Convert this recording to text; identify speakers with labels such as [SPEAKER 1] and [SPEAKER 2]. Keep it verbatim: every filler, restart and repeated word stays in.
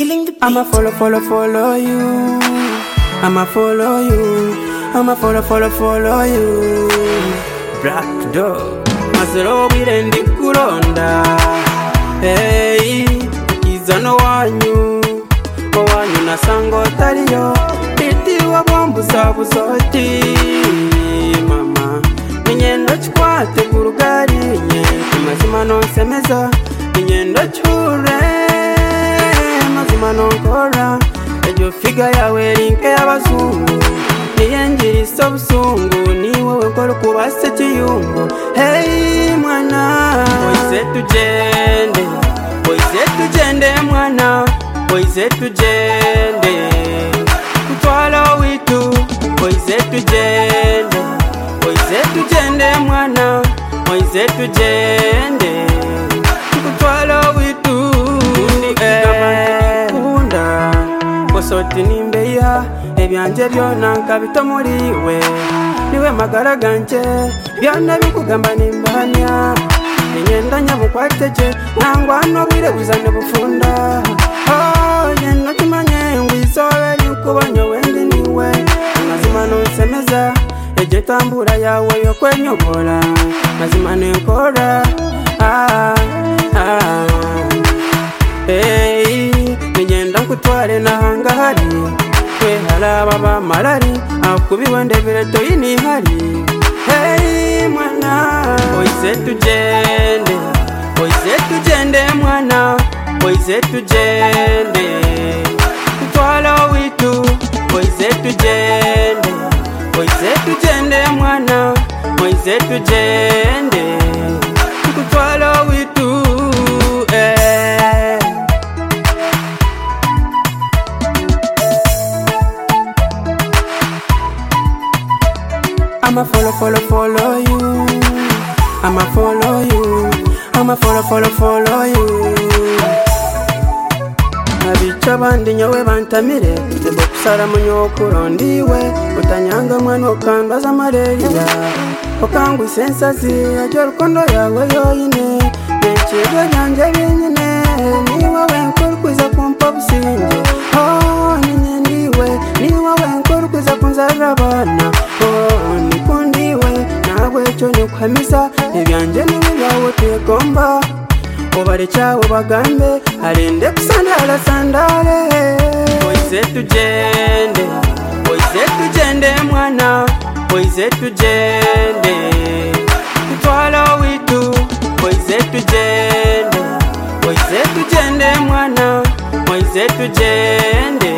[SPEAKER 1] killing the beat.
[SPEAKER 2] I'ma follow, follow, follow you. I'ma follow you. I'ma follow, follow, follow you. Black dog. Masero birendi kulonda. Hey, izano wanyu. Wanyu na sango taliyo. Iti wa bombu sabu soti. Mama, ninyendo chikwate kurugari nye. Mazima no semeza. Ninyendo chure. Mazima no kora. Ejo figa yawe linke y'abazungu. Niyenjiri sobusungu. Niwe wenkoro kubase chiyungu. Hey mwana, oise tujende. Oise tujende mwana. Oise tujende. Kutwala witu. Oise tujende. Oise tujende mwana. Oise tujende. Kutwala witu. Kunda Kosoti nimbeya Ebyanje byona nkabito muriwe Niwe magara ganje Byona bikugamba nimbanya Ninyenda nyabukwateje Nangwano bwire buzane bufunda Oh yenda kimanye ngwisobe Nikubonyo wendi niwe Mazima nonsemeza Eje tambura yawe yo kwenyobora Mazima nenkora Ah ah Hey, ninyenda nkutware nahanga hari Kwe halaba ba marari Akubi wende vile toini hari Hey mwana Oise tujende Oise tujende mwana Oise tujende Kutwala witu Oise tujende Oise tujende mwana Oise tujende Kutwala witu eh. I'ma follow, follow, follow you. I'ma follow you. I'ma follow, follow, follow you. Abicha bandi nyowe bantamire Nebo kusara munyokuro ndiwe Utanyanga mwana ukandaza malaria Okangwi sensazi Ajo rukondo yawe yoyine Nechirwe nyanje binyine Niwe wenkuru kwiza kumpa businge Oh ninye ndiwe Niwe wenkuru kwiza kunzarabana Oh nikundiwe Nawe cho nyukwamisa Ebyanje nibibawo tegomba Obare chawo bagambe Arende kusandala sandale Oise tujende Oise tujende mwana Oise tujende Kutwala witu Oise tujende Oise tujende mwana Oise tujende